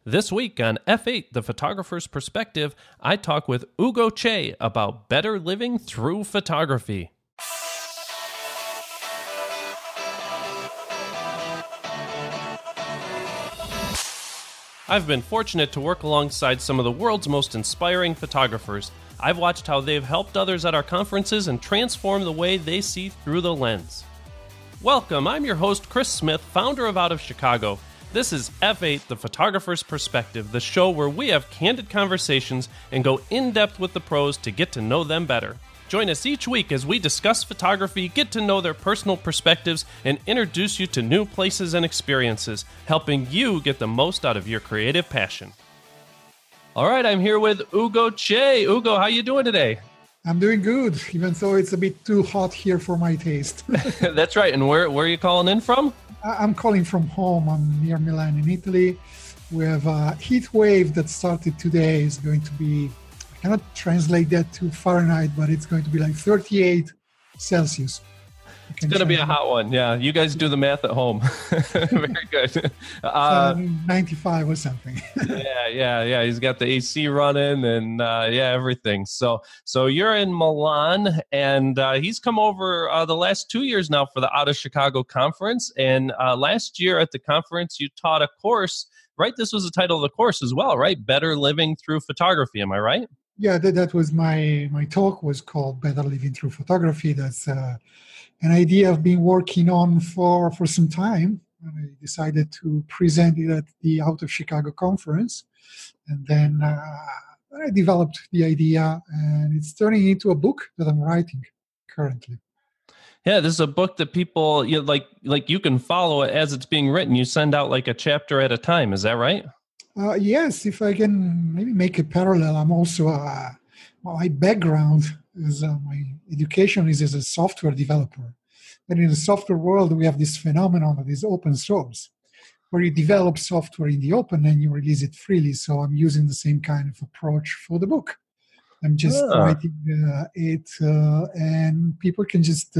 This week on F8, The Photographer's Perspective, I talk with Ugo Che about better living through photography. I've been fortunate to work alongside some of the world's most inspiring photographers. I've watched how they've helped others at our conferences and transformed the way they see through the lens. Welcome, I'm your host, Chris Smith, founder of Out of Chicago. This is F8, The Photographer's Perspective, the show where we have candid conversations and go in-depth with the pros to get to know them better. Join us each week as we discuss photography, get to know their personal perspectives, and introduce you to new places and experiences, helping you get the most out of your creative passion. All right, I'm here with Ugo Che. Ugo, how you doing today? I'm doing good, even though it's a bit too hot here for my taste. That's right. And where are you calling in from? I'm calling from home. I'm near Milan in Italy. We have a heat wave that started today. It's going to be, I cannot translate that to Fahrenheit, but it's going to be like 38 Celsius. It's going to be a hot one. Yeah, you guys do the math at home. Very good. 95 or something. Yeah. He's got the AC running and everything. So you're in Milan, and he's come over the last 2 years now for the Out of Chicago conference. And last year at the conference, you taught a course, right? This was the title of the course as well, right? Better Living Through Photography. Am I right? Yeah, that was my talk was called Better Living Through Photography. That's an idea I've been working on for some time. And I decided to present it at the Out of Chicago conference. And then I developed the idea, and it's turning into a book that I'm writing currently. Yeah, this is a book that people, like you can follow it as it's being written. You send out like a chapter at a time. Is that right? Yes, if I can maybe make a parallel, I'm also, my background is, my education is as a software developer. And in the software world, we have this phenomenon that is open source, where you develop software in the open and you release it freely. So I'm using the same kind of approach for the book. I'm just writing it, and people can just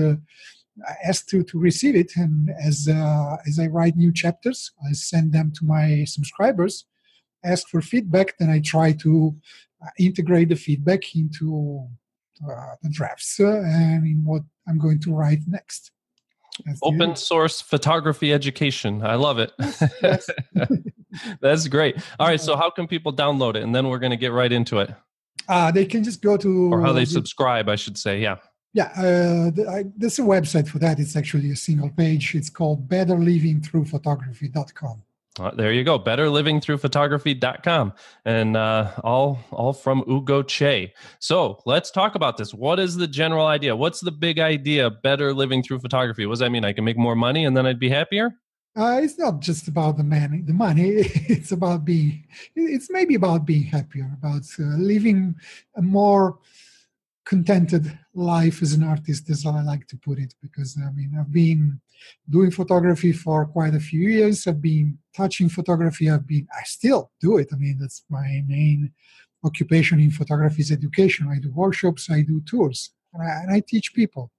ask to receive it. And as I write new chapters, I send them to my subscribers, ask for feedback, then I try to integrate the feedback into the drafts and in what I'm going to write next. Open source photography education. I love it. Yes. That's great. All right, so how can people download it? And then we're going to get right into it. They can just go to... Or how they subscribe, I should say, yeah. Yeah, there's a website for that. It's actually a single page. It's called betterlivingthroughphotography.com. There you go, betterlivingthroughphotography.com, and all from Ugo Che. So let's talk about this. What is the general idea? What's the big idea? Better living through photography. What does that mean? I can make more money and then I'd be happier? It's not just about the money. It's about it's maybe about being happier, about living a more contented life as an artist, as I like to put it, because I've been doing photography for quite a few years. I've been touching photography. I still do it. That's my main occupation in photography is education. I do workshops, I do tours, and I teach people.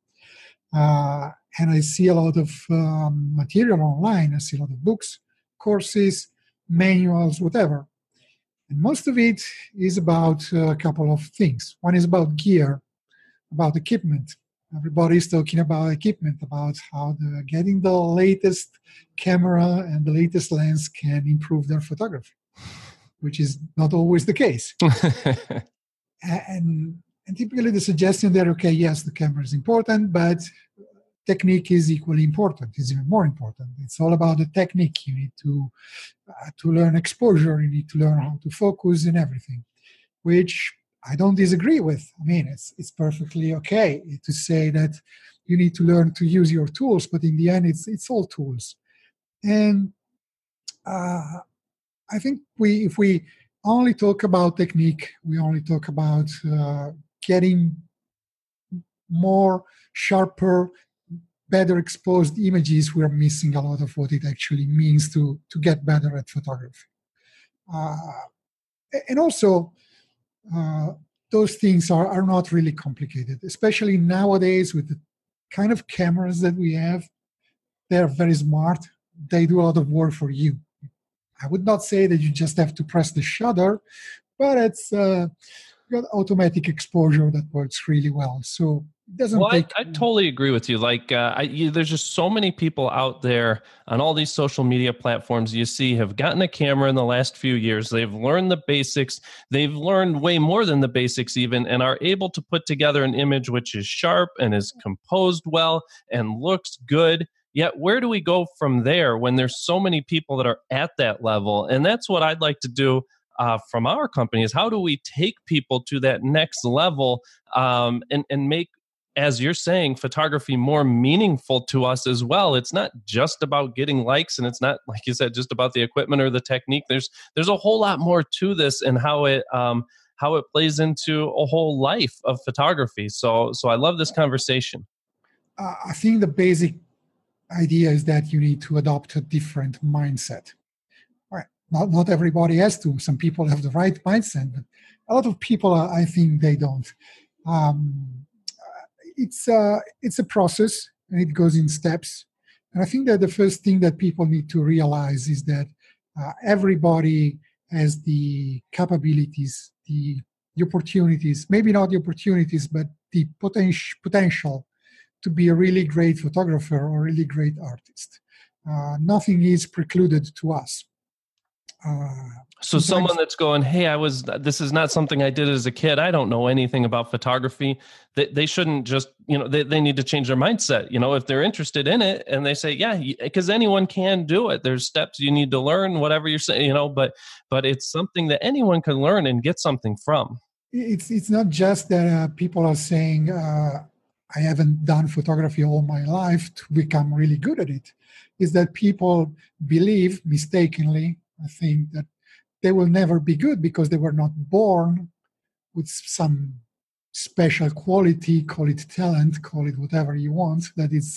And I see a lot of material online. I see a lot of books, courses, manuals, whatever. And most of it is about a couple of things. One is about gear, about equipment. Everybody's talking about equipment, about how getting the latest camera and the latest lens can improve their photography, which is not always the case. and typically the suggestion there, okay, yes, the camera is important, but technique is equally important, is even more important. It's all about the technique. You need to learn exposure, you need to learn how to focus and everything, which I don't disagree with. It's perfectly okay to say that you need to learn to use your tools, but in the end, it's all tools. And I think if we only talk about technique, we only talk about getting more sharper, better exposed images, we're missing a lot of what it actually means to get better at photography. And also, those things are not really complicated, especially nowadays with the kind of cameras that we have. They're very smart. They do a lot of work for you. I would not say that you just have to press the shutter, but it's got automatic exposure that works really well. So it doesn't take. I totally agree with you. Like, there's just so many people out there on all these social media platforms you see have gotten a camera in the last few years. They've learned the basics. They've learned way more than the basics even, and are able to put together an image which is sharp and is composed well and looks good. Yet, where do we go from there when there's so many people that are at that level? And that's what I'd like to do from our company is how do we take people to that next level and make, as you're saying, photography more meaningful to us as well. It's not just about getting likes, and it's not, like you said, just about the equipment or the technique. There's a whole lot more to this, and how it plays into a whole life of photography. So I love this conversation. I think the basic idea is that you need to adopt a different mindset. Right. Not everybody has to. Some people have the right mindset, but a lot of people, I think, they don't. It's a process, and it goes in steps. And I think that the first thing that people need to realize is that everybody has the capabilities, the opportunities, maybe not the opportunities, but the potential to be a really great photographer or a really great artist. Nothing is precluded to us. So someone that's going, hey, this is not something I did as a kid. I don't know anything about photography. They shouldn't just, they need to change their mindset. If they're interested in it and they say, yeah, because anyone can do it. There's steps you need to learn, whatever you're saying, but it's something that anyone can learn and get something from. It's not just that people are saying, I haven't done photography all my life to become really good at it. Is that people believe mistakenly, I think, that they will never be good because they were not born with some special quality, call it talent, call it whatever you want. That is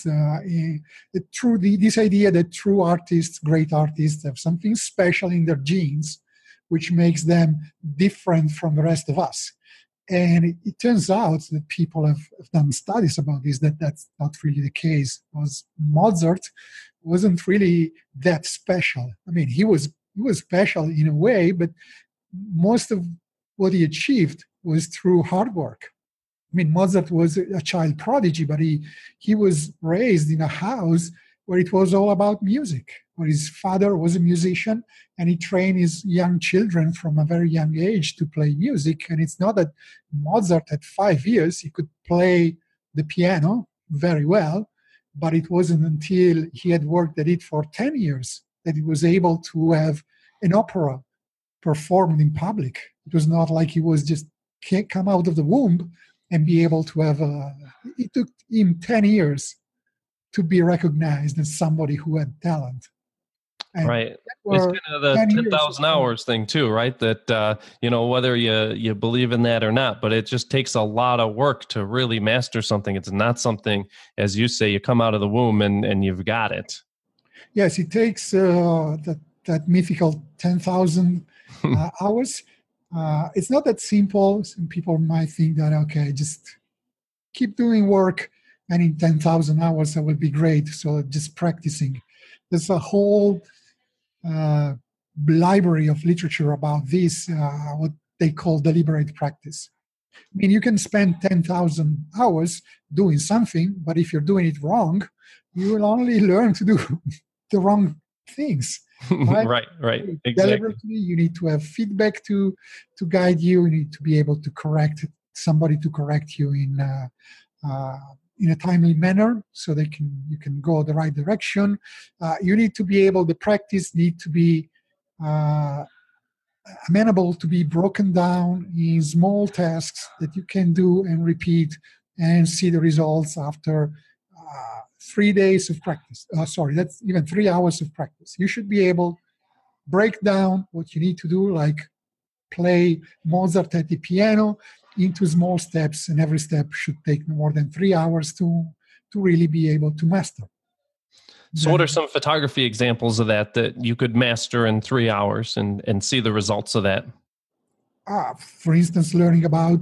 this idea that true artists, great artists, have something special in their genes, which makes them different from the rest of us. And it turns out that people have done studies about this, that's not really the case. Because Mozart wasn't really that special. I mean, he was special in a way, but most of what he achieved was through hard work. I mean, Mozart was a child prodigy, but he was raised in a house where it was all about music, where his father was a musician, and he trained his young children from a very young age to play music. And it's not that Mozart at 5 years, he could play the piano very well, but it wasn't until he had worked at it for 10 years that he was able to have an opera performed in public. It was not like he was just come out of the womb and be able to have it took him 10 years to be recognized as somebody who had talent. And right. It's kind of the 10,000 hours thing too, right? That, whether you believe in that or not, but it just takes a lot of work to really master something. It's not something, as you say, you come out of the womb and you've got it. Yes, it takes that mythical 10,000 hours. It's not that simple. Some people might think that, okay, just keep doing work and in 10,000 hours that will be great. So just practicing. There's a whole library of literature about this, what they call deliberate practice. I mean, you can spend 10,000 hours doing something, but if you're doing it wrong, you will only learn to do the wrong things. Right? right. Exactly. Deliberately, you need to have feedback to guide you. You need to be able to correct somebody to correct you in a timely manner, so you can go the right direction. You need to be able. The practice need to be amenable to be broken down in small tasks that you can do and repeat and see the results after 3 days of practice. That's even 3 hours of practice. You should be able break down what you need to do, like play Mozart at the piano, into small steps, and every step should take more than 3 hours to really be able to master. So what are some photography examples of that you could master in 3 hours and see the results of that? For instance, learning about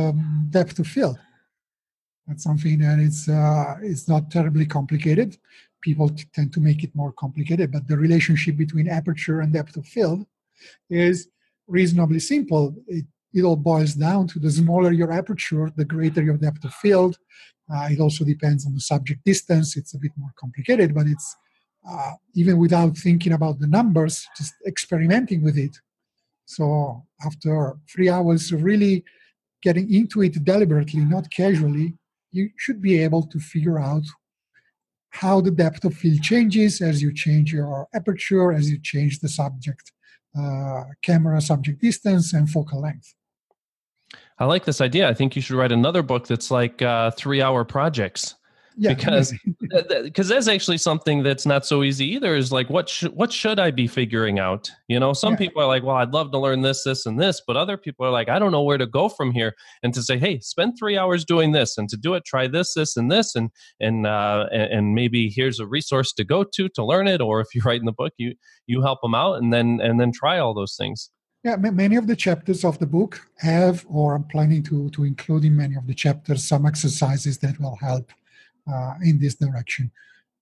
depth of field. That's something that it's not terribly complicated. people tend to make it more complicated, but the relationship between aperture and depth of field is reasonably simple. It all boils down to the smaller your aperture, the greater your depth of field. It also depends on the subject distance. It's a bit more complicated, but it's even without thinking about the numbers, just experimenting with it. So after 3 hours of really getting into it deliberately, not casually, you should be able to figure out how the depth of field changes as you change your aperture, as you change the subject camera subject distance and focal length. I like this idea. I think you should write another book that's like 3-hour projects. Yeah, because that's actually something that's not so easy either. Is like, what should I be figuring out? Some people are like, well, I'd love to learn this, and this, but other people are like, I don't know where to go from here. And to say, hey, spend 3 hours doing this, and to do it, try this, and this, and maybe here's a resource to go to learn it. Or if you write in the book, you help them out, and then try all those things. Yeah, many of the chapters of the book have, or I'm planning to include in many of the chapters, some exercises that will help in this direction.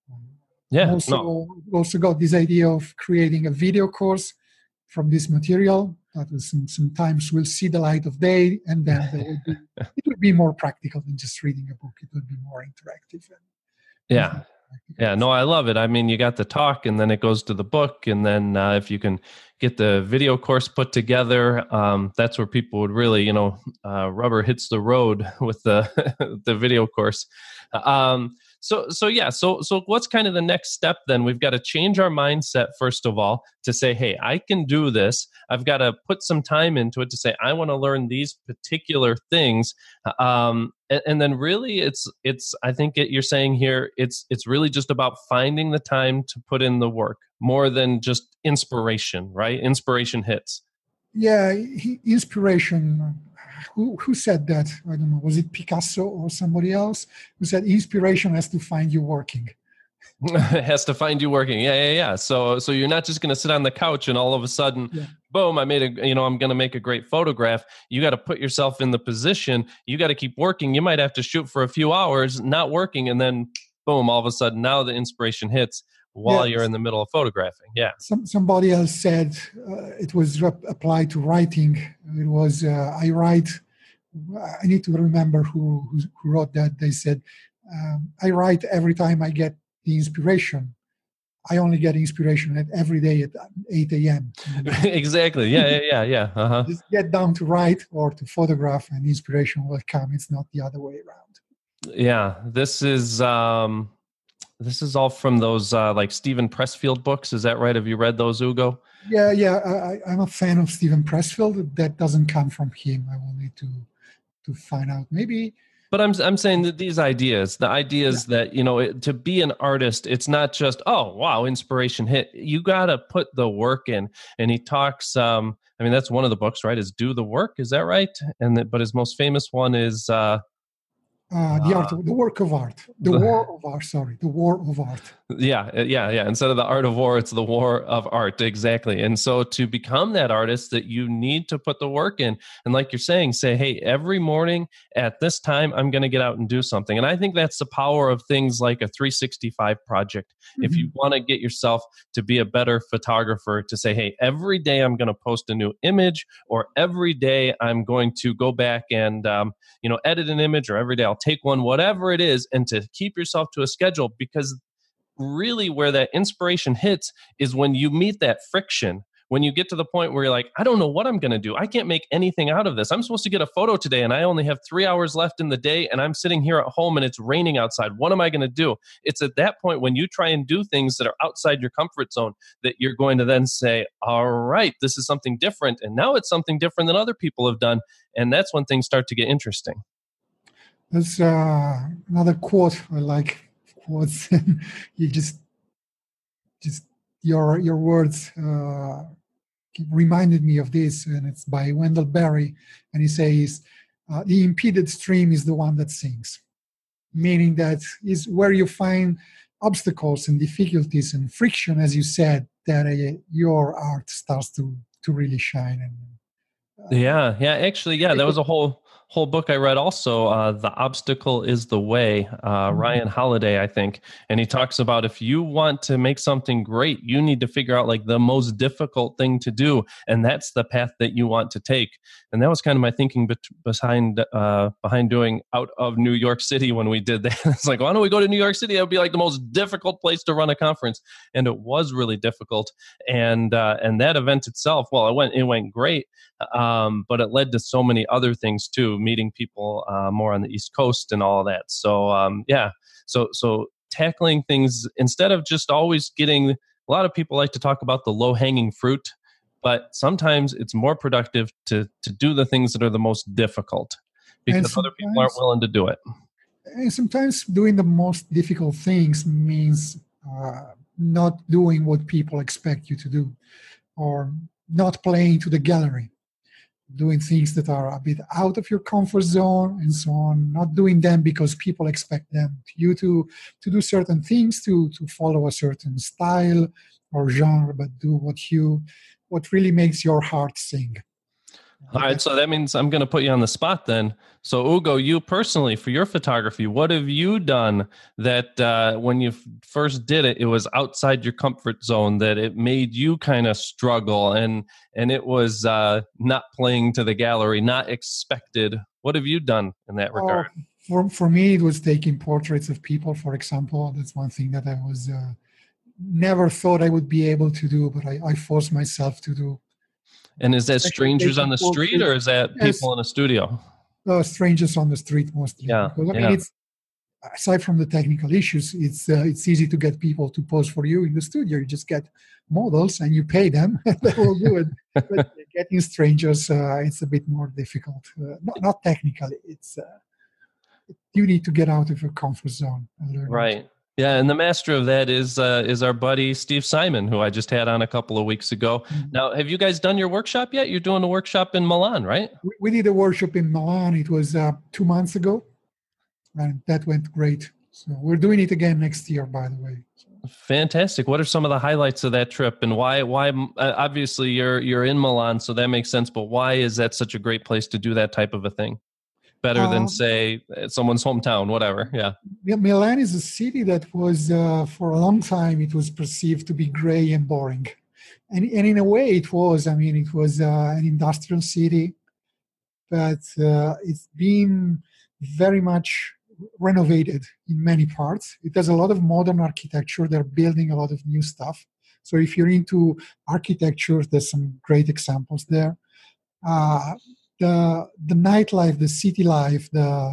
Also got this idea of creating a video course from this material that will sometimes will see the light of day, and then it will be more practical than just reading a book. It will be more interactive. No, I love it. I mean, you got the talk, and then it goes to the book, and then if you can get the video course put together, that's where people would really, rubber hits the road with the the video course. So what's kind of the next step then? We've got to change our mindset, first of all, to say, hey, I can do this. I've got to put some time into it to say, I want to learn these particular things. And then really it's I think you're saying here, it's really just about finding the time to put in the work more than just inspiration, right? Inspiration hits. Yeah, inspiration. Who said that? I don't know. Was it Picasso or somebody else who said inspiration has to find you working? It has to find you working. Yeah. So you're not just going to sit on the couch and all of a sudden, boom, I'm going to make a great photograph. You got to put yourself in the position. You got to keep working. You might have to shoot for a few hours, not working, and then boom, all of a sudden now the inspiration hits while you're in the middle of photographing. Yeah. Somebody else said it was applied to writing. It was I write. I need to remember who wrote that. They said I write every time I get the inspiration. I only get inspiration every day at 8 a.m. Exactly. Yeah. Uh-huh. Just get down to write or to photograph, and inspiration will come. It's not the other way around. Yeah. This is all from those like Steven Pressfield books. Is that right? Have you read those, Ugo? Yeah. I'm a fan of Steven Pressfield. That doesn't come from him. I will need to find out. Maybe. But I'm saying that the ideas that, to be an artist, it's not just, oh, wow, inspiration hit. You got to put the work in. And he talks, that's one of the books, right? Is Do the Work. Is that right? But his most famous one is... the work of art. The war of art. Sorry, the war of art. Yeah. Instead of the art of war, it's the war of art. Exactly. And so to become that artist, that you need to put the work in. And like you're saying, say, hey, every morning at this time, I'm going to get out and do something. And I think that's the power of things like a 365 project. Mm-hmm. If you want to get yourself to be a better photographer, to say, hey, every day I'm going to post a new image, or every day I'm going to go back and, edit an image, or every day I'll take one, whatever it is, and to keep yourself to a schedule, because really where that inspiration hits is when you meet that friction, when you get to the point where you're like, I don't know what I'm going to do. I can't make anything out of this. I'm supposed to get a photo today and I only have 3 hours left in the day, and I'm sitting here at home and it's raining outside. What am I going to do? It's at that point when you try and do things that are outside your comfort zone that you're going to then say, all right, this is something different. And now it's something different than other people have done. And that's when things start to get interesting. There's another quote. I like quotes. You just your words reminded me of this, and it's by Wendell Berry, and he says, "The impeded stream is the one that sinks," meaning that is where you find obstacles and difficulties and friction, as you said, that your art starts to really shine. And actually, that was a whole whole book I read also, The Obstacle is the Way, Ryan Holiday, I think. And he talks about if you want to make something great, you need to figure out like the most difficult thing to do. And that's the path that you want to take. And that was kind of my thinking behind doing Out of New York City when we did that. It's like, why don't we go to New York City? That would be like the most difficult place to run a conference. And it was really difficult. And that event itself, well, it went great. But it led to so many other things too, meeting people more on the East Coast and all of that. So so tackling things instead of just always getting. A lot of people like to talk about the low hanging fruit, but sometimes it's more productive to do the things that are the most difficult because other people aren't willing to do it. And sometimes doing the most difficult things means not doing what people expect you to do, or not playing to the gallery, doing things that are a bit out of your comfort zone and so on, not doing them because people expect you to do certain things, to follow a certain style or genre, but do what really makes your heart sing. All right, so that means I'm going to put you on the spot then. So Ugo, you personally, for your photography, what have you done that when you first did it, it was outside your comfort zone, that it made you kind of struggle and it was not playing to the gallery, not expected? What have you done in that regard? For me, it was taking portraits of people, for example. That's one thing that I was never thought I would be able to do, but I forced myself to do. And is that strangers on the street or is that people in a studio? Strangers on the street mostly. Yeah. Because, I mean, it's, aside from the technical issues, it's easy to get people to pose for you in the studio. You just get models and you pay them, and they will do it. But getting strangers, it's a bit more difficult. Not technically. It's you need to get out of your comfort zone and learn. Right. Yeah, and the master of that is our buddy Steve Simon, who I just had on a couple of weeks ago. Mm-hmm. Now, have you guys done your workshop yet? You're doing a workshop in Milan, right? We did a workshop in Milan. It was 2 months ago, and that went great. So we're doing it again next year, by the way. Fantastic. What are some of the highlights of that trip, and why? Obviously, you're in Milan, so that makes sense. But why is that such a great place to do that type of a thing? Better than, say, someone's hometown, whatever. Yeah. Milan is a city that was, for a long time, it was perceived to be gray and boring. And in a way it was. I mean, it was an industrial city, but it's been very much renovated in many parts. It has a lot of modern architecture. They're building a lot of new stuff. So if you're into architecture, there's some great examples there. The nightlife, the city life,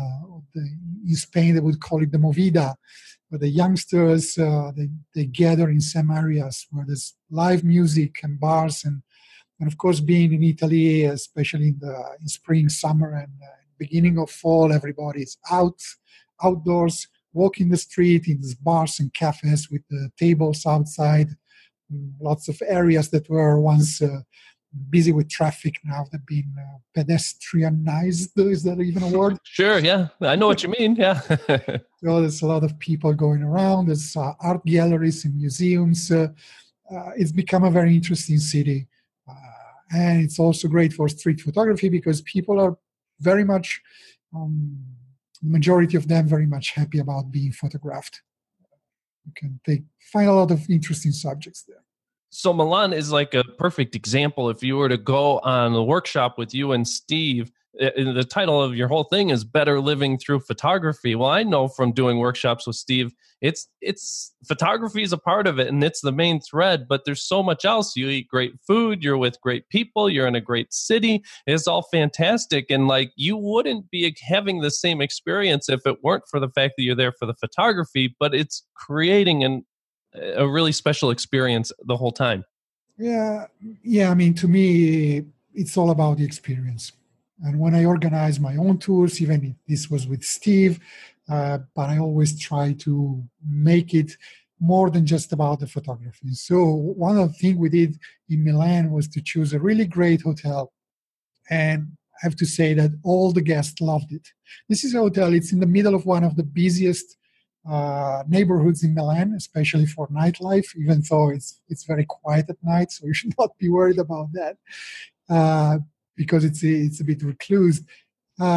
in Spain they would call it the movida, where the youngsters they gather in some areas where there's live music and bars, and of course, being in Italy, especially in spring, summer, and beginning of fall, everybody's outdoors, walking the street in these bars and cafes with the tables outside. Lots of areas that were once busy with traffic, now they've been pedestrianized. Is that even a word? Sure, yeah. I know what you mean, yeah. So there's a lot of people going around. There's art galleries and museums. It's become a very interesting city. And it's also great for street photography because people are very much, the majority of them very much happy about being photographed. You can find a lot of interesting subjects there. So Milan is like a perfect example. If you were to go on a workshop with you and Steve, the title of your whole thing is Better Living Through Photography. Well, I know from doing workshops with Steve, it's photography is a part of it and it's the main thread, but there's so much else. You eat great food, you're with great people, you're in a great city. It's all fantastic. And like, you wouldn't be having the same experience if it weren't for the fact that you're there for the photography, but it's creating a really special experience the whole time. Yeah. I mean, to me, it's all about the experience. And when I organize my own tours, even if this was with Steve, but I always try to make it more than just about the photography. So one of the things we did in Milan was to choose a really great hotel. And I have to say that all the guests loved it. This is a hotel. It's in the middle of one of the busiest neighborhoods in Milan, especially for nightlife, even though it's very quiet at night, so you should not be worried about that because it's a bit recluse.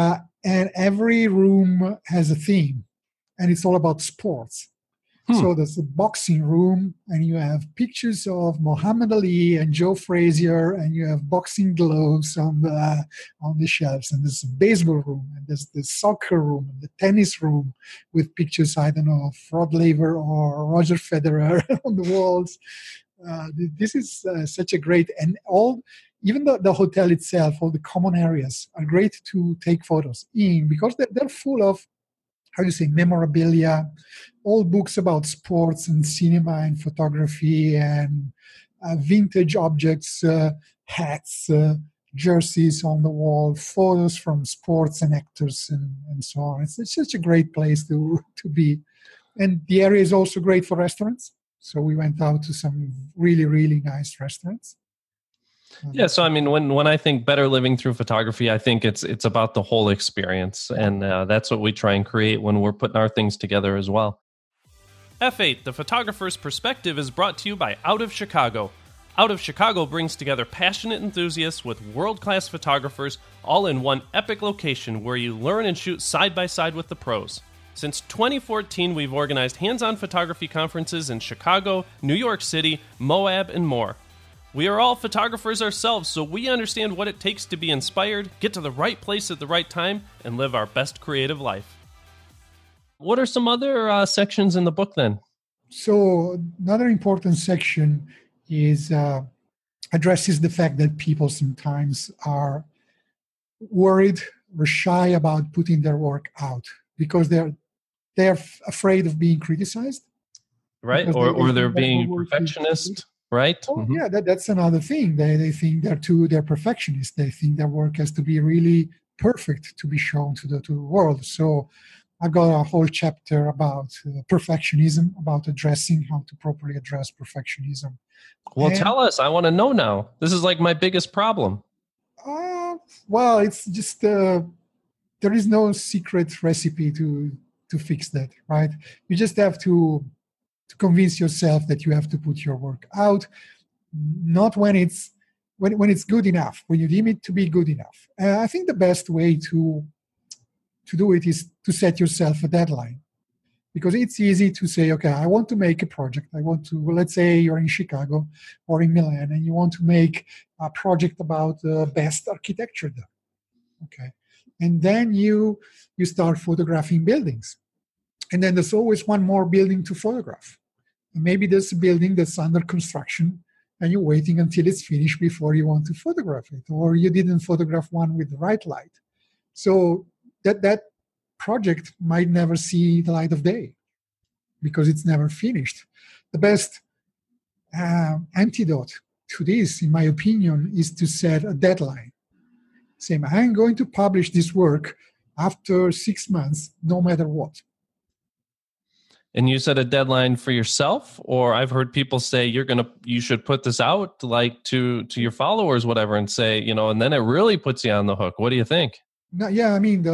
and every room has a theme, and it's all about sports. So there's a boxing room, and you have pictures of Muhammad Ali and Joe Frazier, and you have boxing gloves on the shelves. And there's a baseball room, and there's the soccer room, and the tennis room with pictures, I don't know, of Rod Laver or Roger Federer on the walls. This is such a great, and even the hotel itself, all the common areas are great to take photos in, because they're full of, how do you say, memorabilia, all books about sports and cinema and photography and vintage objects, hats, jerseys on the wall, photos from sports and actors and so on. It's such a great place to be. And the area is also great for restaurants. So we went out to some really, really nice restaurants. Yeah, so I mean, when I think better living through photography, I think it's about the whole experience, and that's what we try and create when we're putting our things together as well. F8, The Photographer's Perspective, is brought to you by Out of Chicago. Out of Chicago brings together passionate enthusiasts with world-class photographers, all in one epic location where you learn and shoot side by side with the pros. Since 2014, we've organized hands-on photography conferences in Chicago, New York City, Moab, and more. We are all photographers ourselves, so we understand what it takes to be inspired, get to the right place at the right time, and live our best creative life. What are some other sections in the book then? So another important section is addresses the fact that people sometimes are worried or shy about putting their work out because they're afraid of being criticized. Right, or they're being perfectionist. Right. Oh, yeah, that's another thing. They think they're perfectionists. They think their work has to be really perfect to be shown to the world. So I've got a whole chapter about perfectionism, about addressing how to properly address perfectionism. Well, tell us. I want to know now. This is like my biggest problem. Well, it's just there is no secret recipe to fix that, right? You just have to convince yourself that you have to put your work out, not when it's good enough, when you deem it to be good enough. I think the best way to do it is to set yourself a deadline, because it's easy to say, okay, I want to make a project. Let's say you're in Chicago or in Milan and you want to make a project about the best architecture there. Okay. And then you start photographing buildings. And then there's always one more building to photograph. And maybe there's a building that's under construction and you're waiting until it's finished before you want to photograph it, or you didn't photograph one with the right light. So that project might never see the light of day because it's never finished. The best antidote to this, in my opinion, is to set a deadline. Saying, I'm going to publish this work after 6 months, no matter what. And you set a deadline for yourself, or I've heard people say you should put this out like to your followers, whatever, and say, and then it really puts you on the hook. What do you think? Yeah, I mean,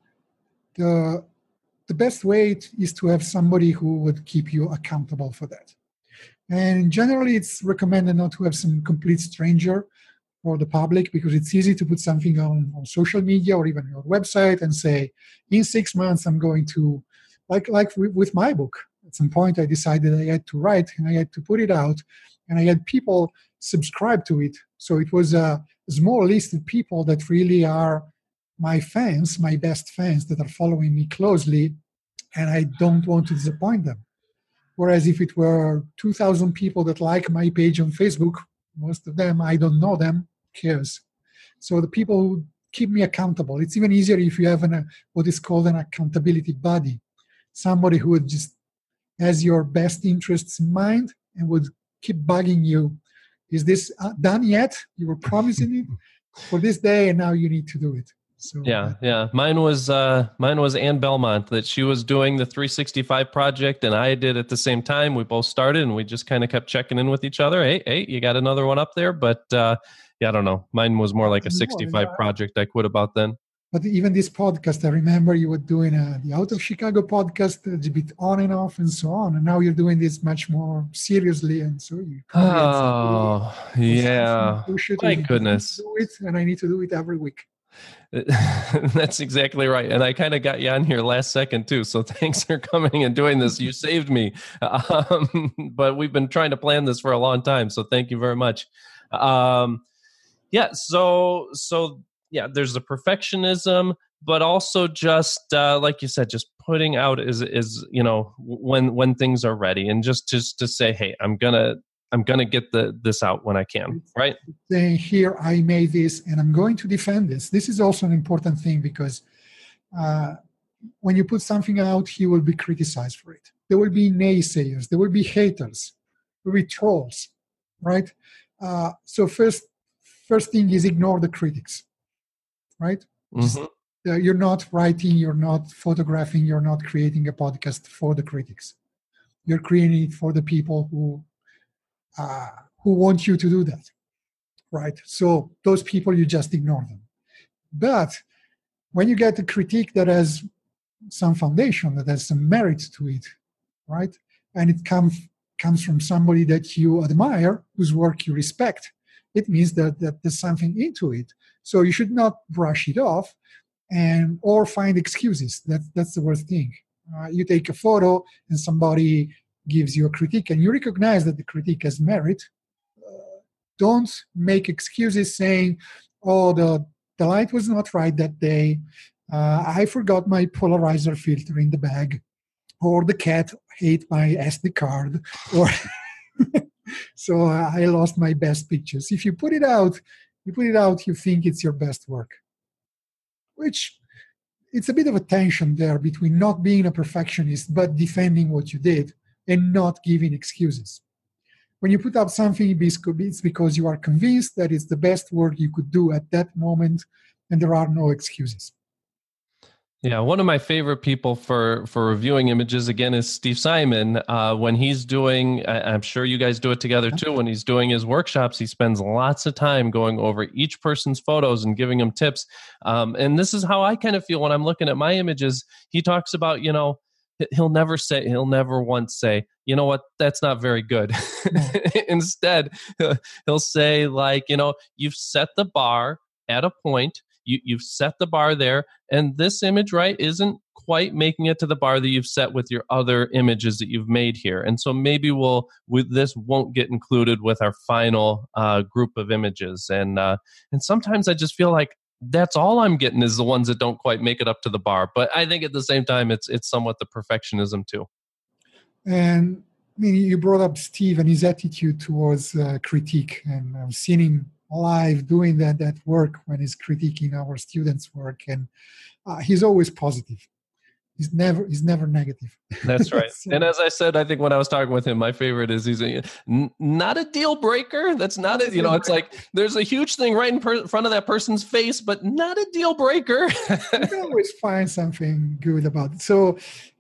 the best way is to have somebody who would keep you accountable for that. And generally, it's recommended not to have some complete stranger for the public, because it's easy to put something on social media or even your website and say, in 6 months, I'm going to, like with my book. At some point, I decided I had to write and I had to put it out, and I had people subscribe to it. So it was a small list of people that really are my fans, my best fans that are following me closely, and I don't want to disappoint them. Whereas if it were 2,000 people that like my page on Facebook, most of them, I don't know them, cares. So the people who keep me accountable. It's even easier if you have what is called an accountability buddy, somebody who would just has your best interests in mind and would keep bugging you. Is this done yet? You were promising it for this day, and now you need to do it. So yeah. Mine was Ann Belmont, that she was doing the 365 project, and I did at the same time. We both started, and we just kind of kept checking in with each other. Hey, you got another one up there? But I don't know. Mine was more like a 65 project. I quit about then. But even this podcast, I remember you were doing the Out of Chicago podcast, a bit on and off and so on. And now you're doing this much more seriously. And so you yeah. My goodness. Do it, and I need to do it every week. That's exactly right. And I kind of got you on here last second too. So thanks for coming and doing this. You saved me. But we've been trying to plan this for a long time. So thank you very much. Yeah. So yeah, there's the perfectionism, but also just like you said, just putting out is when things are ready, and just to say, hey, I'm gonna get this out when I can, right? Saying, here, I made this and I'm going to defend this. This is also an important thing, because when you put something out, you will be criticized for it. There will be naysayers. There will be haters. There will be trolls, right? So first thing is ignore the critics, right? Mm-hmm. You're not writing, you're not photographing, you're not creating a podcast for the critics. You're creating it for the people who want you to do that, right? So those people, you just ignore them. But when you get a critique that has some foundation, that has some merit to it, right? And it comes from somebody that you admire, whose work you respect, it means that there's something into it. So you should not brush it off or find excuses. That's the worst thing. You take a photo and somebody gives you a critique and you recognize that the critique has merit. Don't make excuses saying, oh, the light was not right that day. I forgot my polarizer filter in the bag, or the cat ate my SD card, or so I lost my best pictures. If you put it out, you think it's your best work, which it's a bit of a tension there between not being a perfectionist but defending what you did and not giving excuses. When you put up something, it's because you are convinced that it's the best work you could do at that moment, and there are no excuses. Yeah, one of my favorite people for reviewing images, again, is Steve Simon. When he's doing, I'm sure you guys do it together too, when he's doing his workshops, he spends lots of time going over each person's photos and giving them tips. And this is how I kind of feel when I'm looking at my images. He talks about, he'll never once say, you know what, that's not very good. Instead, he'll say, like, you've set the bar at a point. You've set the bar there, and this image, right, isn't quite making it to the bar that you've set with your other images that you've made here. And so maybe this won't get included with our final group of images. And sometimes I just feel like that's all I'm getting is the ones that don't quite make it up to the bar. But I think at the same time, it's somewhat the perfectionism too. And I mean, you brought up Steve and his attitude towards critique, and I've seen him live doing that work when he's critiquing our students' work, and he's always positive. He's never negative. That's right. So, and as I said, I think when I was talking with him, my favorite is he's not a deal breaker. That's not it. It's like there's a huge thing right in front of that person's face, but not a deal breaker. You can always find something good about it. So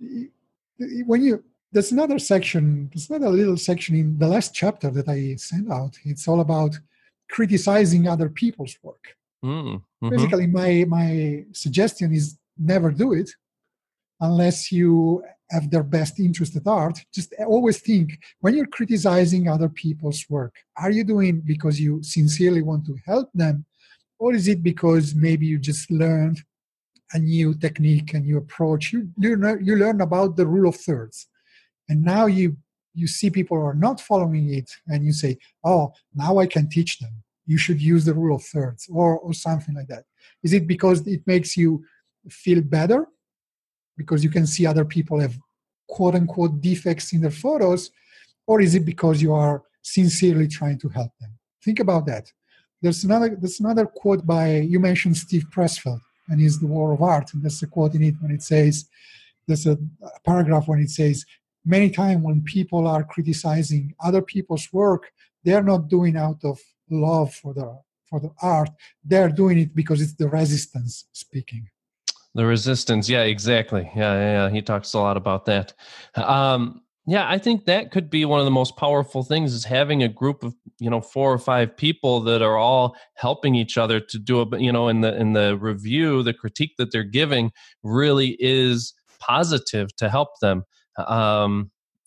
there's another little section in the last chapter that I sent out. It's all about criticizing other people's work. Mm-hmm. Basically, my suggestion is never do it unless you have their best interest at heart. Just always think, when you're criticizing other people's work, are you doing because you sincerely want to help them, or is it because maybe you just learned a new technique, a new approach? You learn about the rule of thirds, and now you see people are not following it, and you say, oh, now I can teach them. You should use the rule of thirds, or something like that. Is it because it makes you feel better because you can see other people have quote-unquote defects in their photos, or is it because you are sincerely trying to help them? Think about that. There's another quote you mentioned Steve Pressfield and his The War of Art, and there's a quote in it when it says, there's a paragraph when it says, many times when people are criticizing other people's work, they're not doing out of love for the art. They're doing it because it's the resistance speaking. The resistance, yeah, exactly. Yeah. He talks a lot about that. I think that could be one of the most powerful things, is having a group of 4 or 5 people that are all helping each other to do in the review, the critique that they're giving really is positive to help them.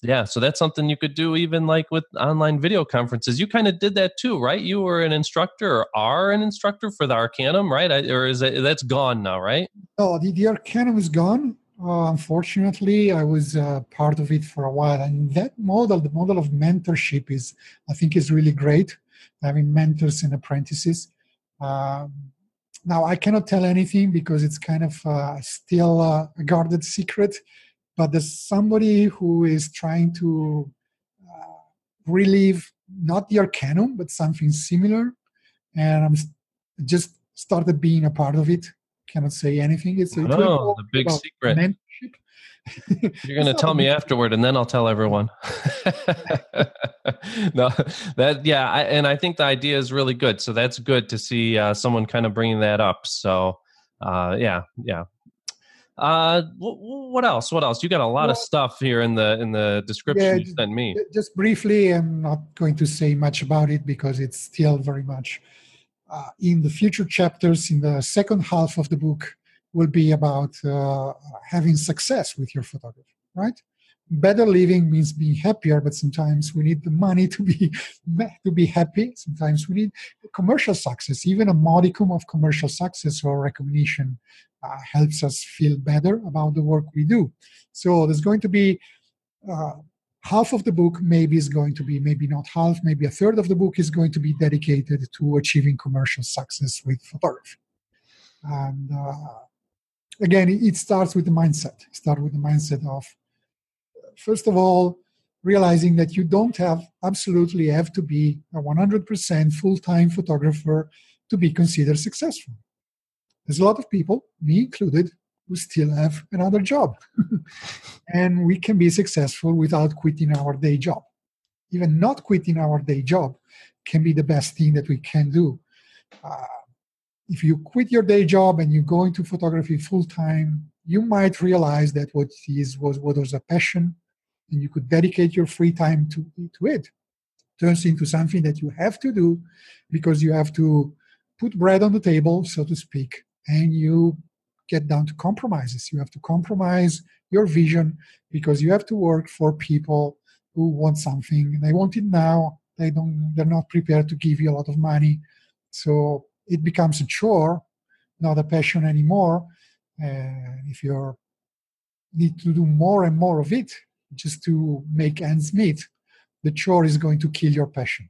Yeah, so that's something you could do even like with online video conferences. You kind of did that too, right? You were an instructor or are an instructor for the Arcanum, right? Or is it that's gone now, right? No, the Arcanum is gone. Unfortunately, I was part of it for a while, and that model, the model of mentorship, I think, is really great. Having mentors and apprentices. Now, I cannot tell anything because it's kind of still a guarded secret. But there's somebody who is trying to relive not the Arcanum, but something similar, and just started being a part of it. Cannot say anything. It's the big about secret. Mentorship. You're going to tell me afterward, and then I'll tell everyone. No, and I think the idea is really good. So that's good to see someone kind of bringing that up. So, yeah. What else? You got a lot of stuff here in the description you sent me. Just briefly, I'm not going to say much about it because it's still very much in the future chapters. In the second half of the book, will be about having success with your photography. Right? Better living means being happier, but sometimes we need the money to be happy. Sometimes we need commercial success. Even a modicum of commercial success or recognition helps us feel better about the work we do. So there's going to be half of the book maybe not half, maybe a third of the book is going to be dedicated to achieving commercial success with photography. And again, it starts with the mindset. Of, first of all, realizing that you don't absolutely have to be a 100% full-time photographer to be considered successful. There's a lot of people, me included, who still have another job. And we can be successful without quitting our day job. Even not quitting our day job can be the best thing that we can do. If you quit your day job and you go into photography full-time, you might realize that what was a passion, and you could dedicate your free time to it. Turns into something that you have to do because you have to put bread on the table, so to speak, and you get down to compromises. You have to compromise your vision because you have to work for people who want something. They want it now. They're not prepared to give you a lot of money. So it becomes a chore, not a passion anymore. If you need to do more and more of it just to make ends meet, the chore is going to kill your passion.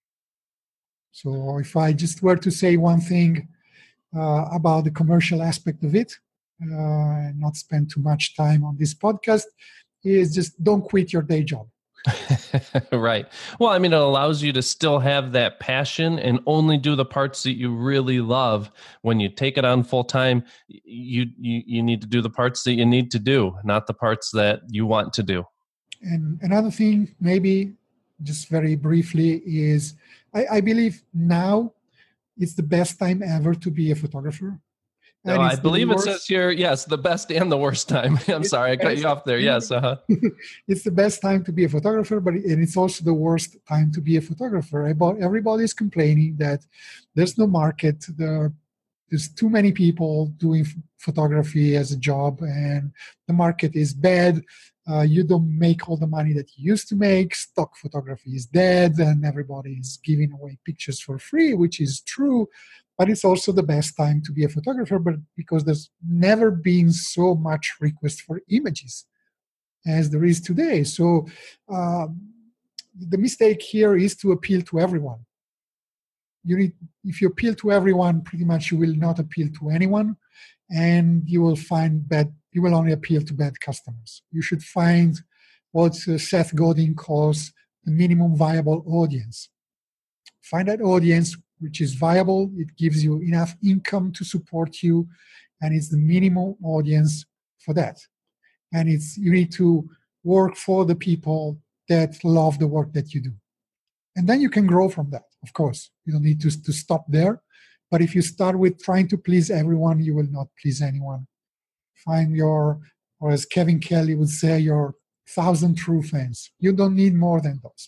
So if I just were to say one thing about the commercial aspect of it, and not spend too much time on this podcast, is just don't quit your day job. Right. Well, I mean, it allows you to still have that passion and only do the parts that you really love. When you take it on full time, you need to do the parts that you need to do, not the parts that you want to do. And another thing, maybe just very briefly, is I believe now it's the best time ever to be a photographer. No, I believe it says here, yes, the best and the worst time. I'm sorry, I cut you off there. Yes. It's the best time to be a photographer, and it's also the worst time to be a photographer. Everybody's complaining that there's no market. There's too many people doing photography as a job, and the market is bad. You don't make all the money that you used to make. Stock photography is dead, and everybody is giving away pictures for free, which is true. But it's also the best time to be a photographer, but because there's never been so much request for images as there is today. So the mistake here is to appeal to everyone. If you appeal to everyone, pretty much you will not appeal to anyone, and you will only appeal to bad customers. You should find what Seth Godin calls the minimum viable audience. Find that audience which is viable, it gives you enough income to support you, and it's the minimum audience for that. And you need to work for the people that love the work that you do. And then you can grow from that, of course. You don't need to stop there. But if you start with trying to please everyone, you will not please anyone. Find or as Kevin Kelly would say, your 1,000 true fans. You don't need more than those.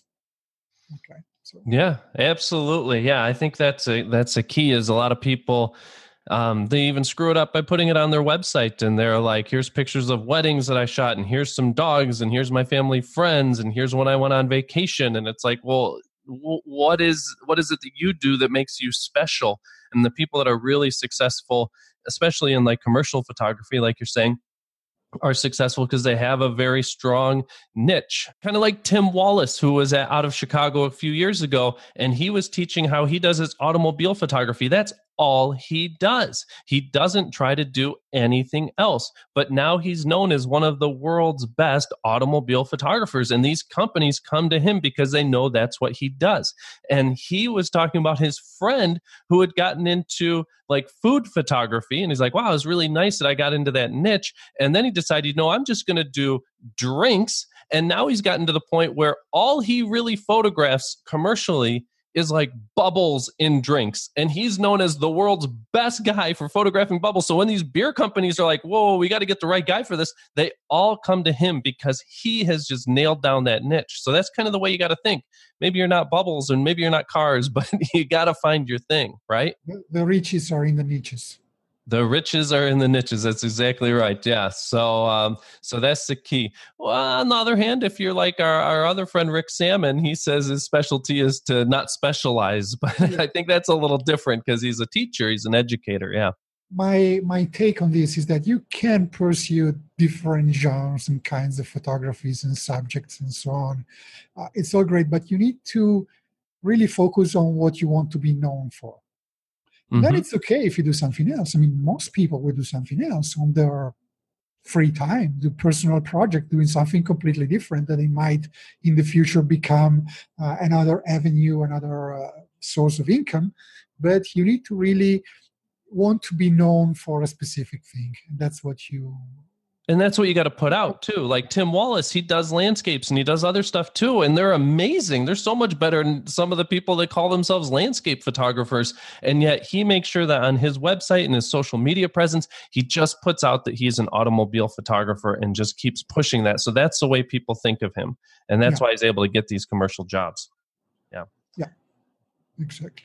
Okay. So. Yeah, absolutely. Yeah, I think that's a key. Is a lot of people They even screw it up by putting it on their website, and they're like, here's pictures of weddings that I shot, and here's some dogs, and here's my family friends, and here's when I went on vacation. And it's like, well, what is it that you do that makes you special? And the people that are really successful, especially in like commercial photography, like you're saying, are successful because they have a very strong niche. Kind of like Tim Wallace, who was out of Chicago a few years ago, and he was teaching how he does his automobile photography. That's all he does. He doesn't try to do anything else. But now he's known as one of the world's best automobile photographers. And these companies come to him because they know that's what he does. And he was talking about his friend who had gotten into like food photography. And he's like, wow, it was really nice that I got into that niche. And then he decided, no, I'm just going to do drinks. And now he's gotten to the point where all he really photographs commercially is like bubbles in drinks. And he's known as the world's best guy for photographing bubbles. So when these beer companies are like, whoa, we got to get the right guy for this, they all come to him because he has just nailed down that niche. So that's kind of the way you got to think. Maybe you're not bubbles and maybe you're not cars, but you got to find your thing, right? The riches are in the niches. The riches are in the niches. That's exactly right. Yeah. So that's the key. Well, on the other hand, if you're like our other friend, Rick Salmon, he says his specialty is to not specialize. But I think that's a little different because he's a teacher. He's an educator. Yeah. My take on this is that you can pursue different genres and kinds of photographies and subjects and so on. It's all great, but you need to really focus on what you want to be known for. Mm-hmm. Then it's okay if you do something else. I mean, most people will do something else on their free time, do personal project, doing something completely different that they might in the future become another avenue, another source of income. But you need to really want to be known for a specific thing. And that's what you... And that's what you got to put out too. Like Tim Wallace, he does landscapes and he does other stuff too. And they're amazing. They're so much better than some of the people that call themselves landscape photographers. And yet he makes sure that on his website and his social media presence, he just puts out that he's an automobile photographer and just keeps pushing that. So that's the way people think of him. And that's why he's able to get these commercial jobs. Yeah. Yeah, exactly.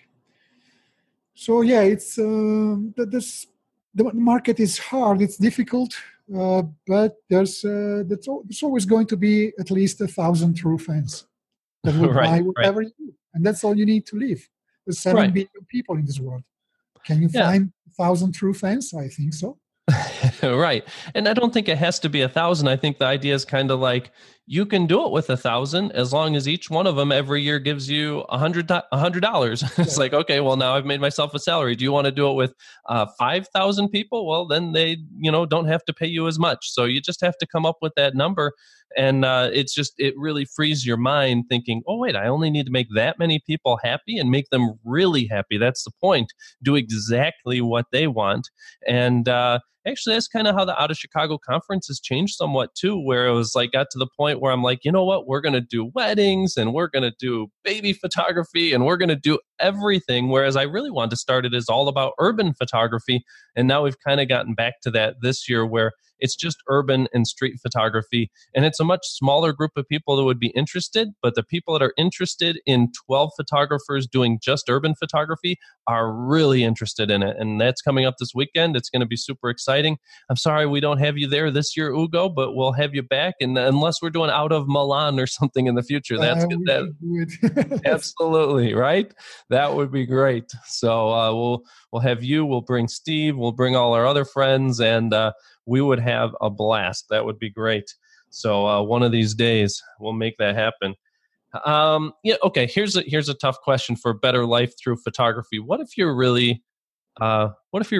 So yeah, it's the market is hard. It's difficult. But there's always going to be at least 1,000 true fans that will buy whatever you do. And that's all you need to live. There's 7 billion people in this world. Can you find 1,000 true fans? I think so. Right. And I don't think it has to be 1,000. I think the idea is kind of like you can do it with 1,000 as long as each one of them every year gives you $100. It's like, okay, well, now I've made myself a salary. Do you want to do it with 5,000 people? Well, then they, don't have to pay you as much. So you just have to come up with that number. And it really frees your mind thinking, oh, wait, I only need to make that many people happy and make them really happy. That's the point. Do exactly what they want. And actually, that's kind of how the Out of Chicago conference has changed somewhat too, where it was like got to the point where I'm like, you know what, we're going to do weddings and we're going to do baby photography and we're going to do everything. Whereas I really wanted to start it as all about urban photography. And now we've kind of gotten back to that this year where it's just urban and street photography. And it's a much smaller group of people that would be interested, but the people that are interested in 12 photographers doing just urban photography are really interested in it. And that's coming up this weekend. It's going to be super exciting. I'm sorry we don't have you there this year, Ugo, but we'll have you back. And unless we're doing out of Milan or something in the future, that's good. Absolutely, right? That would be great. So we'll have you, we'll bring Steve, we'll bring all our other friends, and we would have a blast. That would be great. So one of these days we'll make that happen. Okay. Here's a tough question for a better life through photography. What if you're really bad?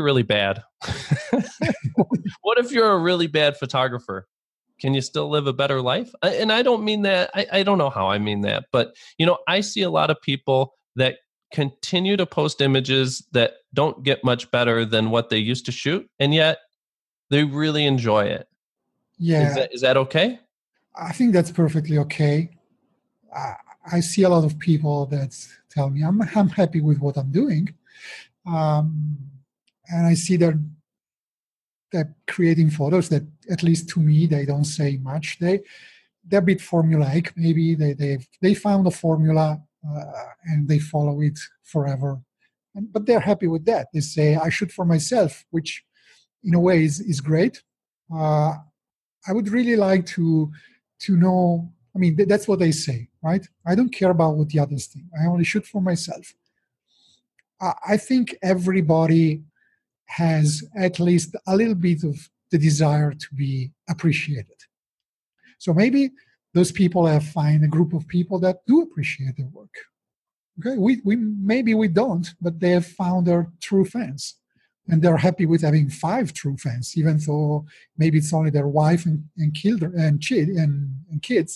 What if you're a really bad photographer? Can you still live a better life? And I don't mean that. I don't know how I mean that, but I see a lot of people that continue to post images that don't get much better than what they used to shoot, and yet they really enjoy it. Yeah. Is that okay? I think that's perfectly okay. I see a lot of people that tell me I'm happy with what I'm doing. And I see they're creating photos that, at least to me, they don't say much. They're a bit formulaic. Maybe they found a formula and they follow it forever. But they're happy with that. They say, I shoot for myself, which in a way is great. I would really like to know, I mean, that's what they say, right? I don't care about what the others think. I only shoot for myself. I think everybody has at least a little bit of the desire to be appreciated. So maybe those people have find a group of people that do appreciate their work. Okay, we maybe we don't, but they have found their true fans, and they're happy with having 5 true fans, even though maybe it's only their wife and children and kids.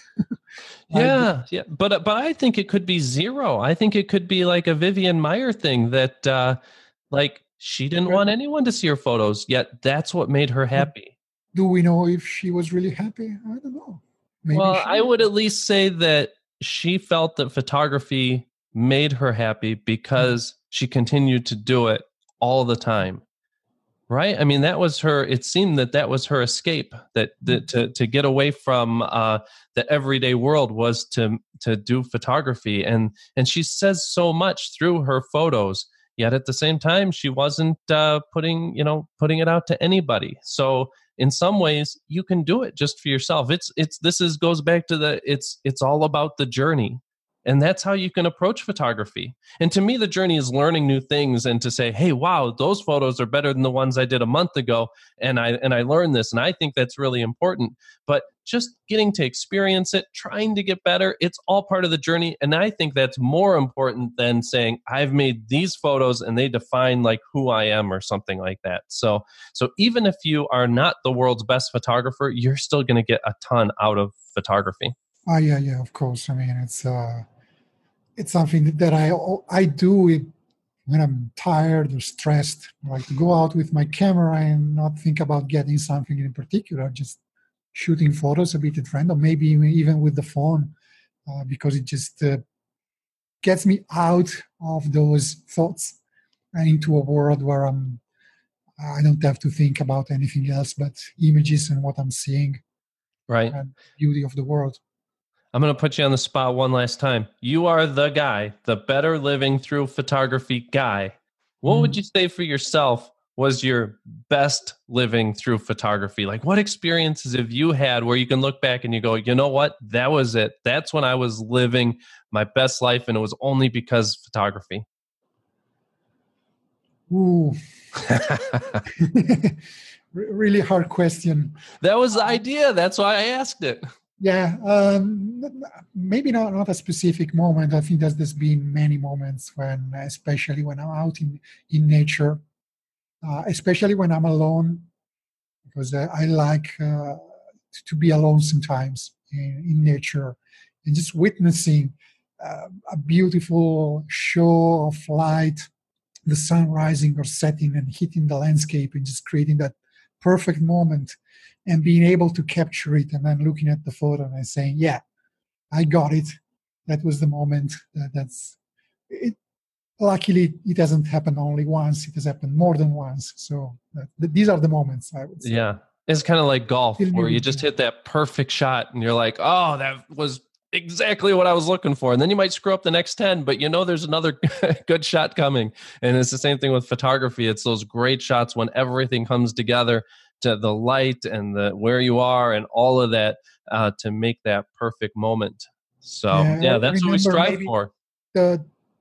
Yeah. But I think it could be 0. I think it could be like a Vivian Meyer thing that like she didn't want anyone to see her photos, yet that's what made her happy. Do we know if she was really happy? I don't know. Maybe I would at least say that she felt that photography made her happy because she continued to do it all the time. Right? I mean, that was her, it seemed that was her escape, that to get away from the everyday world was to do photography. And she says so much through her photos, yet at the same time, she wasn't putting it out to anybody. So in some ways, you can do it just for yourself. Goes back to it's all about the journey. And that's how you can approach photography. And to me, the journey is learning new things and to say, hey, wow, those photos are better than the ones I did a month ago. And I learned this. And I think that's really important. But just getting to experience it, trying to get better, it's all part of the journey. And I think that's more important than saying, I've made these photos and they define like who I am or something like that. So even if you are not the world's best photographer, you're still going to get a ton out of photography. Oh, yeah, of course. I mean, it's something that I do when I'm tired or stressed. I like to go out with my camera and not think about getting something in particular, just shooting photos a bit at random, maybe even with the phone, because it just gets me out of those thoughts and into a world where I don't have to think about anything else but images and what I'm seeing. Right. And the beauty of the world. I'm going to put you on the spot one last time. You are the guy, the better living through photography guy. What would you say for yourself was your best living through photography? Like, what experiences have you had where you can look back and you go, you know what? That was it. That's when I was living my best life, and it was only because of photography. Ooh. Really hard question. That was the idea. That's why I asked it. Yeah, maybe not a specific moment. I think that there's been many moments when, especially when I'm out in nature, especially when I'm alone, because I like to be alone sometimes in nature and just witnessing a beautiful show of light, the sun rising or setting and hitting the landscape and just creating that perfect moment. And being able to capture it and then looking at the photo and saying, yeah, I got it. That was the moment. That's it. Luckily, it hasn't happened only once. It has happened more than once. So these are the moments, I would say. Yeah. It's kind of like golf where you just hit that perfect shot and you're like, oh, that was exactly what I was looking for. And then you might screw up the next 10, but there's another good shot coming. And it's the same thing with photography. It's those great shots when everything comes together, to the light and the where you are and all of that to make that perfect moment. So yeah, that's what we strive for. The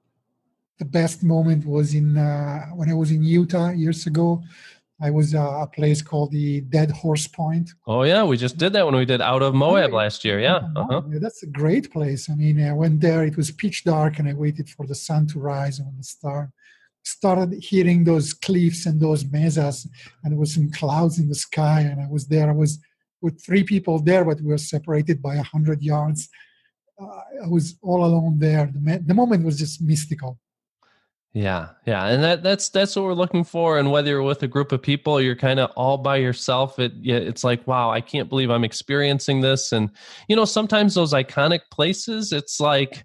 best moment was in when I was in Utah years ago. I was a place called the Dead Horse Point. Oh yeah, we just did that when we did Out of Moab last year. Yeah, yeah, that's a great place. I mean, I went there. It was pitch dark, and I waited for the sun to rise, and when the started hitting those cliffs and those mesas, and there was some clouds in the sky, and I was there. I was with 3 people there, but we were separated by 100 yards. I was all alone there. The moment was just mystical. Yeah, and that's what we're looking for. And whether you're with a group of people, you're kind of all by yourself. It's like, wow, I can't believe I'm experiencing this. And sometimes those iconic places, it's like,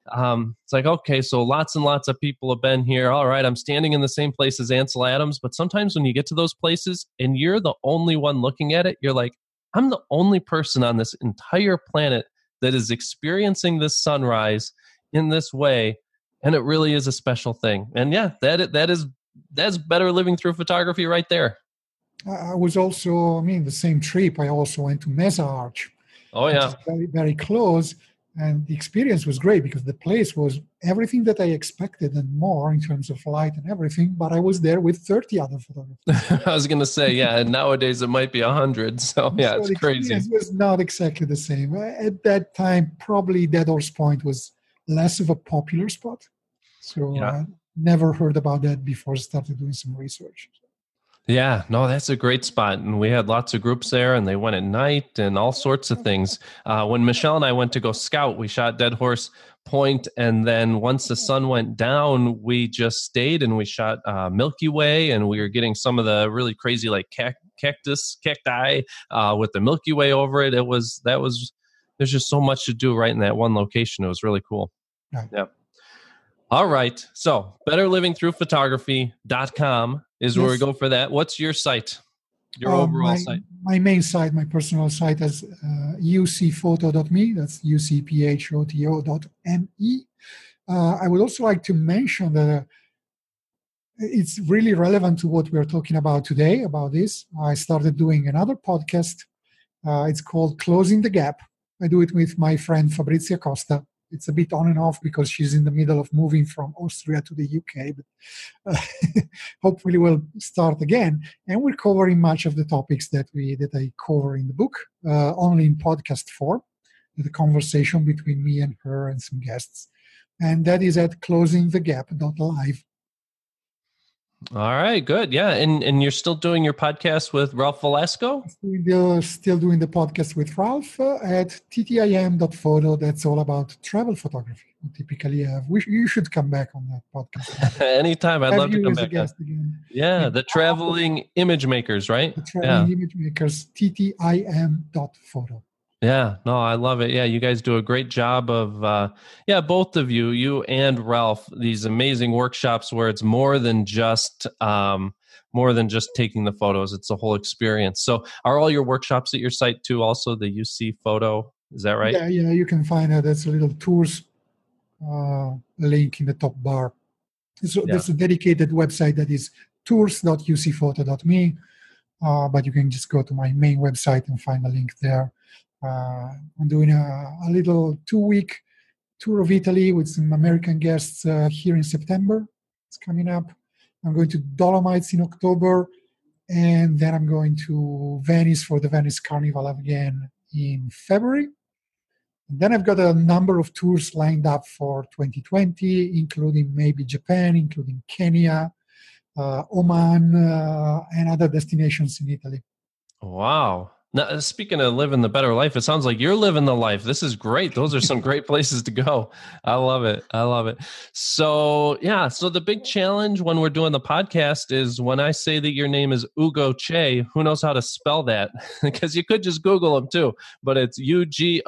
okay, so lots and lots of people have been here. All right, I'm standing in the same place as Ansel Adams. But sometimes when you get to those places and you're the only one looking at it, you're like, I'm the only person on this entire planet that is experiencing this sunrise in this way. And it really is a special thing. And yeah, that's better living through photography right there. I was also, the same trip, I also went to Mesa Arch. Oh, yeah. Which is very, very close. And the experience was great because the place was everything that I expected and more in terms of light and everything. But I was there with 30 other photographers. I was going to say, yeah, and nowadays it might be 100. So, yeah, it's crazy. It was not exactly the same. At that time, probably Dead Horse Point was less of a popular spot. So I never heard about that before I started doing some research. Yeah, no, that's a great spot. And we had lots of groups there and they went at night and all sorts of things. When Michelle and I went to go scout, we shot Dead Horse Point. And then once the sun went down, we just stayed and we shot Milky Way. And we were getting some of the really crazy like cacti with the Milky Way over it. There's just so much to do right in that one location. It was really cool. Yeah. All right. So betterlivingthroughphotography.com is where we go for that. What's your site? Your overall site? My main site, my personal site is ucphoto.me. That's ucphoto.me. I would also like to mention that it's really relevant to what we're talking about today about this. I started doing another podcast. It's called Closing the Gap. I do it with my friend Fabrizia Costa. It's a bit on and off because she's in the middle of moving from Austria to the UK, but hopefully we'll start again. And we're covering much of the topics that I cover in the book, only in podcast form, the conversation between me and her and some guests. And that is at closingthegap.live. All right, good. Yeah. And you're still doing your podcast with Ralph Velasco? Still doing the podcast with Ralph at ttim.photo. That's all about travel photography. We typically have. You should come back on that podcast. Anytime. I'd love to come back. Again. Yeah, the traveling image makers, right? The traveling image makers, ttim.photo. Yeah, no, I love it. Yeah, you guys do a great job of, both of you and Ralph, these amazing workshops where it's more than just taking the photos. It's a whole experience. So are all your workshops at your site too, also the UC Photo? Is that right? Yeah, you can find it. That's a little tours link in the top bar. So there's a dedicated website that is tours.ucphoto.me, but you can just go to my main website and find a link there. I'm doing a little 2-week tour of Italy with some American guests here in September. It's coming up. I'm going to Dolomites in October, and then I'm going to Venice for the Venice Carnival again in February. And then I've got a number of tours lined up for 2020, including maybe Japan, including Kenya, Oman, and other destinations in Italy. Wow. Now, speaking of living the better life, it sounds like you're living the life. This is great. Those are some great places to go. I love it. So, so the big challenge when we're doing the podcast is when I say that your name is Ugo Cei, who knows how to spell that? Because you could just Google him too, but it's Ugocei.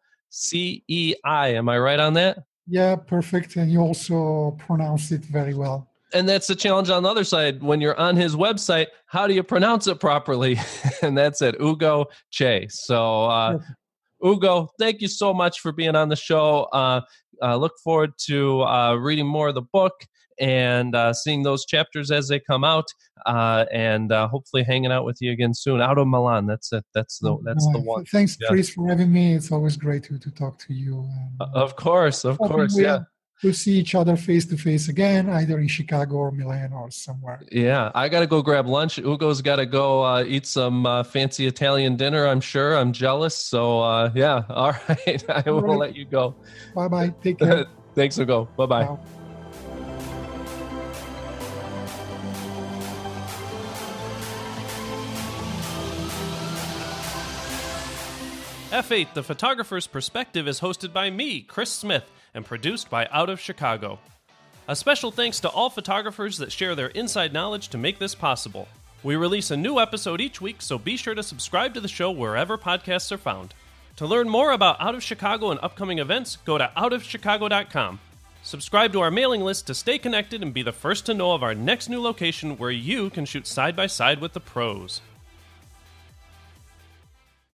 Am I right on that? Yeah, perfect. And you also pronounce it very well. And that's the challenge on the other side. When you're on his website, how do you pronounce it properly? And that's it, Ugo Cei. So, Ugo, thank you so much for being on the show. Look forward to reading more of the book and seeing those chapters as they come out, and hopefully hanging out with you again soon out of Milan. That's it. That's the one. Thanks, Chris, for having me. It's always great to talk to you. Of course. Yeah. We'll see each other face to face again, either in Chicago or Milan or somewhere. Yeah, I got to go grab lunch. Ugo's got to go eat some fancy Italian dinner, I'm sure. I'm jealous. So, all right. I will let you go. Bye-bye. Take care. Thanks, Ugo. Bye-bye. Wow. F8, The Photographer's Perspective, is hosted by me, Chris Smith, and produced by Out of Chicago. A special thanks to all photographers that share their inside knowledge to make this possible. We release a new episode each week, so be sure to subscribe to the show wherever podcasts are found. To learn more about Out of Chicago and upcoming events, go to outofchicago.com. Subscribe to our mailing list to stay connected and be the first to know of our next new location where you can shoot side by side with the pros.